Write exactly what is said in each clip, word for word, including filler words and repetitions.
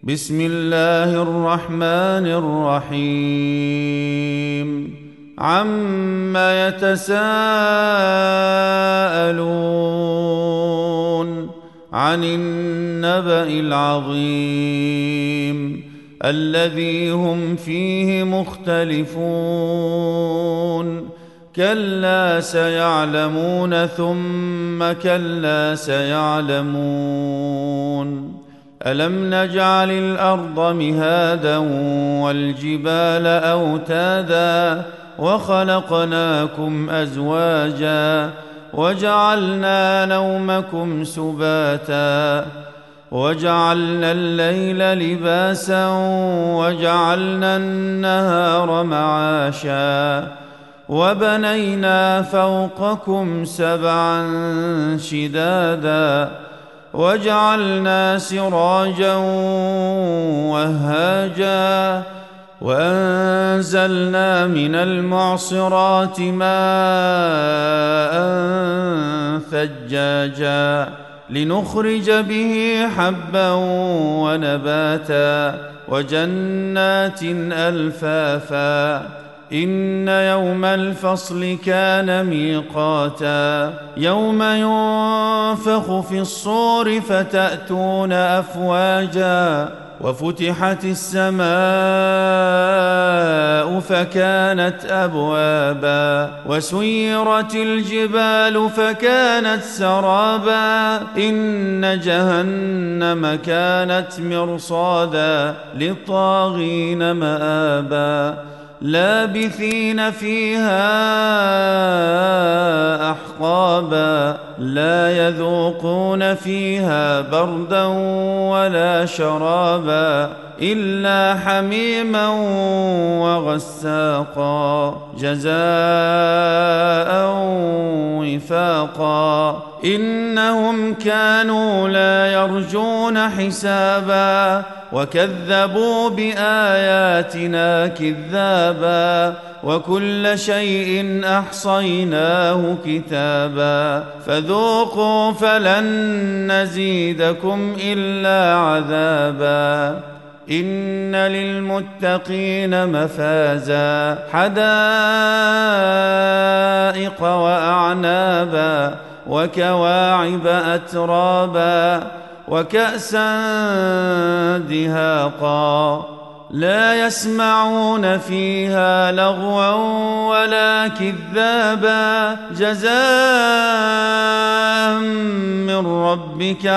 بسم الله الرحمن الرحيم عما يتساءلون عن النبأ العظيم الذي هم فيه مختلفون كلا سيعلمون ثم كلا سيعلمون ألم نجعل الأرض مهادا والجبال أوتادا وخلقناكم أزواجا وجعلنا نومكم سباتا وجعلنا الليل لباسا وجعلنا النهار معاشا وبنينا فوقكم سبعا شدادا وجعلنا سراجا وهاجا وأنزلنا من المعصرات ماء ثجاجا لنخرج به حبا ونباتا وجنات ألفافا إن يوم الفصل كان ميقاتا يوم ينفخ في الصور فتأتون أفواجا وفتحت السماء فكانت أبوابا وسيرت الجبال فكانت سرابا إن جهنم كانت مرصادا للطاغين مآبا لابثين فيها أحقابا لا يذوقون فيها بردا ولا شرابا إلا حميما وغساقا جزاء وفاقا إنهم كانوا لا يرجون حسابا وكذبوا بآياتنا كذابا وكل شيء أحصيناه كتابا فذوقوا فلن نزيدكم إلا عذابا إن للمتقين مفازا حدائق وأعنابا وكواعب أترابا وكأسا دهاقا لا يسمعون فيها لغوا ولا كذابا جزاء من ربك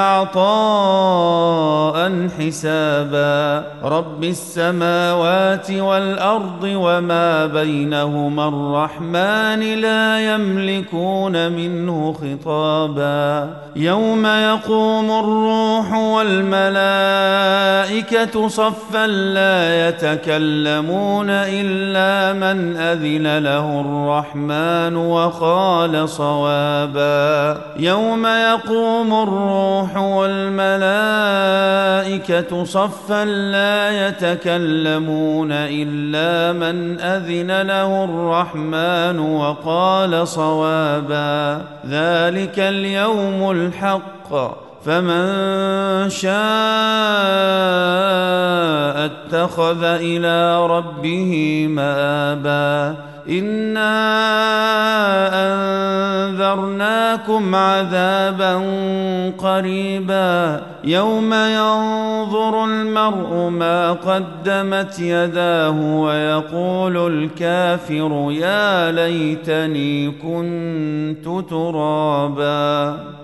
عطاء حسابا رب السماوات والأرض وما بينهما الرحمن لا يملكون منه خطابا يوم يقوم الروح والملائكة صفا لا يتكلمون إلا من أذن له الرحمن وقال صوابا يوم يقوم الروح والملائكة صفا لا يتكلمون إلا من أذن له الرحمن وقال صوابا ذلك اليوم الحق فمن شاء اتخذ إلى ربه مآبا إنا أنذرناكم عذابا قريبا يوم ينظر المرء ما قدمت يداه ويقول الكافر يا ليتني كنت ترابا.